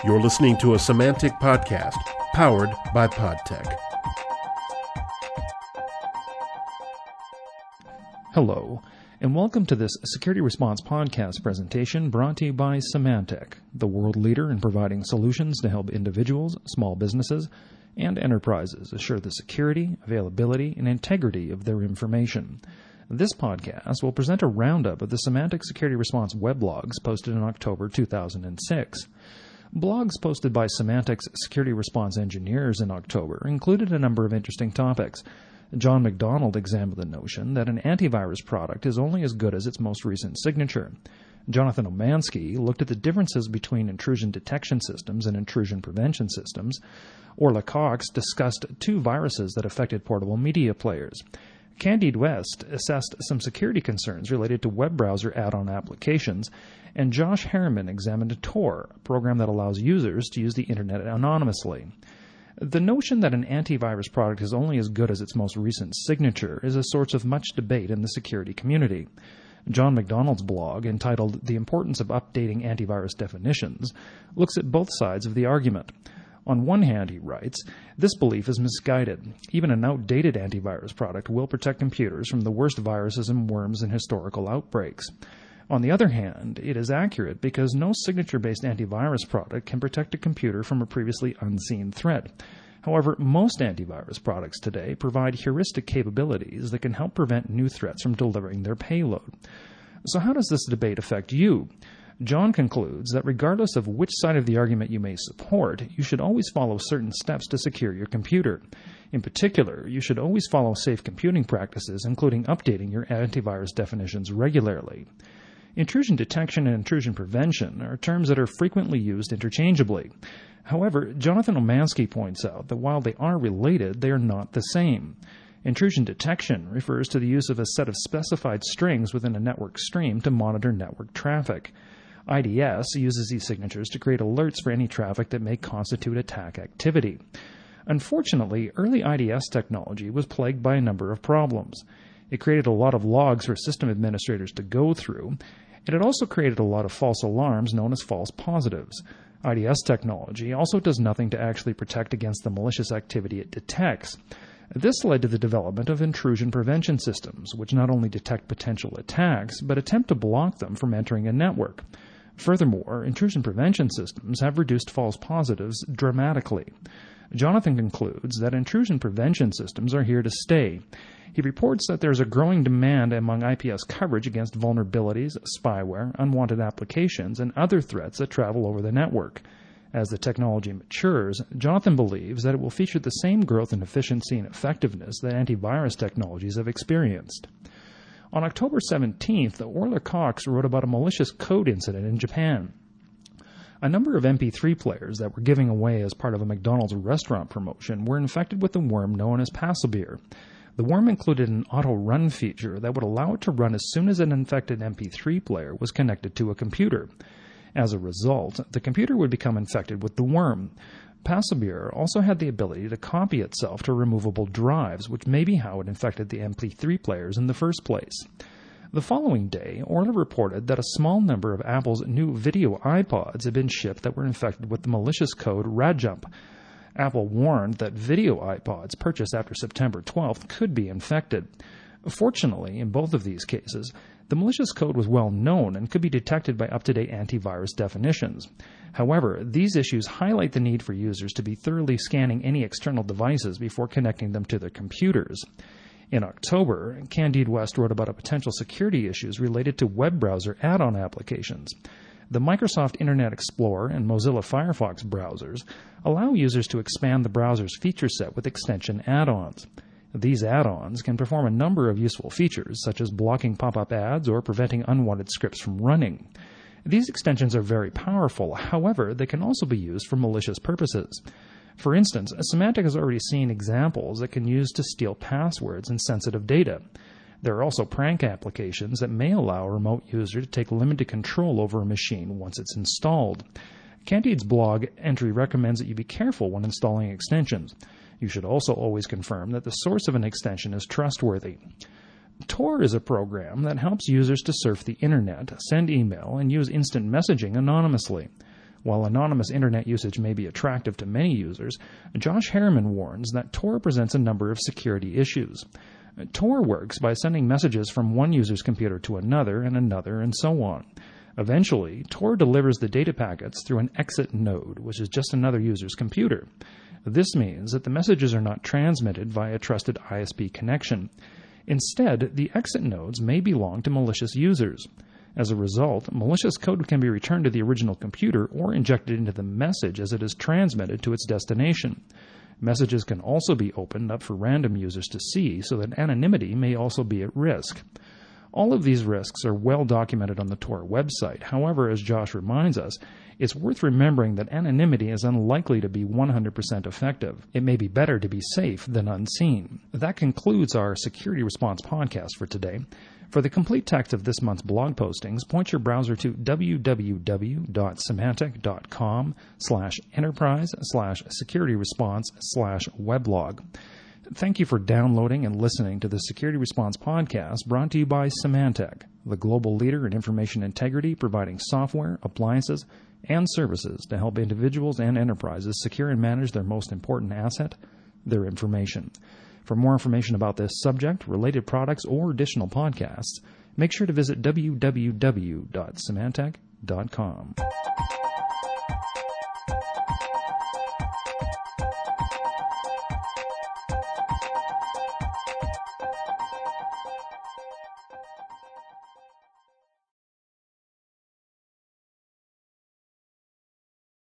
You're listening to a Symantec podcast powered by Podtech. Hello, and welcome to this Security Response podcast presentation brought to you by Symantec, the world leader in providing solutions to help individuals, small businesses, and enterprises assure the security, availability, and integrity of their information. This podcast will present a roundup of the Symantec Security Response weblogs posted in October 2006. Blogs posted by Symantec's Security Response engineers in October included a number of interesting topics. John McDonald examined the notion that an antivirus product is only as good as its most recent signature. Jonathan Omansky looked at the differences between intrusion detection systems and intrusion prevention systems. Orla Cox discussed two viruses that affected portable media players. Candide West assessed some security concerns related to web browser add-on applications, and Josh Harriman examined Tor, a program that allows users to use the internet anonymously. The notion that an antivirus product is only as good as its most recent signature is a source of much debate in the security community. John McDonald's blog, entitled The Importance of Updating Antivirus Definitions, looks at both sides of the argument. On one hand, he writes, this belief is misguided. Even an outdated antivirus product will protect computers from the worst viruses and worms in historical outbreaks. On the other hand, it is accurate because no signature-based antivirus product can protect a computer from a previously unseen threat. However, most antivirus products today provide heuristic capabilities that can help prevent new threats from delivering their payload. So how does this debate affect you? John concludes that regardless of which side of the argument you may support, you should always follow certain steps to secure your computer. In particular, you should always follow safe computing practices, including updating your antivirus definitions regularly. Intrusion detection and intrusion prevention are terms that are frequently used interchangeably. However, Jonathan Omansky points out that while they are related, they are not the same. Intrusion detection refers to the use of a set of specified strings within a network stream to monitor network traffic. IDS uses these signatures to create alerts for any traffic that may constitute attack activity. Unfortunately, early IDS technology was plagued by a number of problems. It created a lot of logs for system administrators to go through, and it also created a lot of false alarms known as false positives. IDS technology also does nothing to actually protect against the malicious activity it detects. This led to the development of intrusion prevention systems, which not only detect potential attacks, but attempt to block them from entering a network. Furthermore, intrusion prevention systems have reduced false positives dramatically. Jonathan concludes that intrusion prevention systems are here to stay. He reports that there is a growing demand among IPS coverage against vulnerabilities, spyware, unwanted applications, and other threats that travel over the network. As the technology matures, Jonathan believes that it will feature the same growth in efficiency and effectiveness that antivirus technologies have experienced. On October 17th, Orla Cox wrote about a malicious code incident in Japan. A number of MP3 players that were giving away as part of a McDonald's restaurant promotion were infected with a worm known as Passabir. The worm included an auto-run feature that would allow it to run as soon as an infected MP3 player was connected to a computer. As a result, the computer would become infected with the worm. Passabir also had the ability to copy itself to removable drives, which may be how it infected the MP3 players in the first place. The following day, Orla reported that a small number of Apple's new video iPods had been shipped that were infected with the malicious code Radjump. Apple warned that video iPods purchased after September 12th could be infected. Fortunately, in both of these cases, the malicious code was well known and could be detected by up-to-date antivirus definitions. However, these issues highlight the need for users to be thoroughly scanning any external devices before connecting them to their computers. In October, Candide West wrote about potential security issues related to web browser add-on applications. The Microsoft Internet Explorer and Mozilla Firefox browsers allow users to expand the browser's feature set with extension add-ons. These add-ons can perform a number of useful features, such as blocking pop-up ads or preventing unwanted scripts from running. These extensions are very powerful, however, they can also be used for malicious purposes. For instance, Symantec has already seen examples that can use to steal passwords and sensitive data. There are also prank applications that may allow a remote user to take limited control over a machine once it's installed. Candide's blog entry recommends that you be careful when installing extensions. You should also always confirm that the source of an extension is trustworthy. Tor is a program that helps users to surf the internet, send email, and use instant messaging anonymously. While anonymous internet usage may be attractive to many users, Josh Harriman warns that Tor presents a number of security issues. Tor works by sending messages from one user's computer to another, and so on. Eventually, Tor delivers the data packets through an exit node, which is just another user's computer. This means that the messages are not transmitted via a trusted ISP connection. Instead, the exit nodes may belong to malicious users. As a result, malicious code can be returned to the original computer or injected into the message as it is transmitted to its destination. Messages can also be opened up for random users to see, so that anonymity may also be at risk. All of these risks are well documented on the Tor website. However, as Josh reminds us, it's worth remembering that anonymity is unlikely to be 100% effective. It may be better to be safe than unseen. That concludes our Security Response podcast for today. For the complete text of this month's blog postings, point your browser to www.symantec.com/enterprise/security-response/weblog. Thank you for downloading and listening to the Security Response podcast brought to you by Symantec, the global leader in information integrity, providing software, appliances, and services to help individuals and enterprises secure and manage their most important asset, their information. For more information about this subject, related products, or additional podcasts, make sure to visit www.symantec.com.